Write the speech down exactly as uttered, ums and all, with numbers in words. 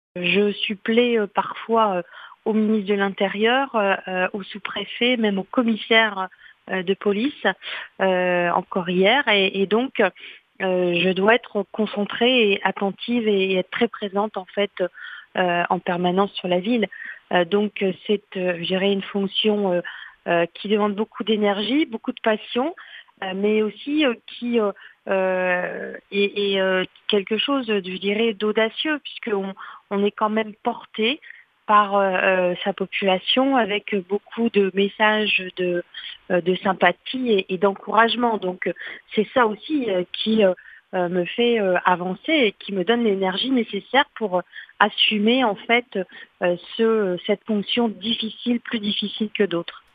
Je supplée euh, parfois euh, au ministre de l'Intérieur, euh, euh, au sous-préfet, même au commissaire euh, de police, euh, encore hier. Et, et donc, euh, je dois être concentrée et attentive et, et être très présente en fait euh, en permanence sur la ville. Euh, donc, c'est, euh, je dirais, une fonction euh, euh, qui demande beaucoup d'énergie, beaucoup de passion, euh, mais aussi euh, qui euh, euh, est, est, euh, quelque chose, je dirais, d'audacieux, puisqu'on on est quand même porté par euh, sa population avec beaucoup de messages de, euh, de sympathie et, et d'encouragement. Donc c'est ça aussi euh, qui euh, me fait euh, avancer et qui me donne l'énergie nécessaire pour assumer en fait euh, ce, cette fonction difficile, plus difficile que d'autres.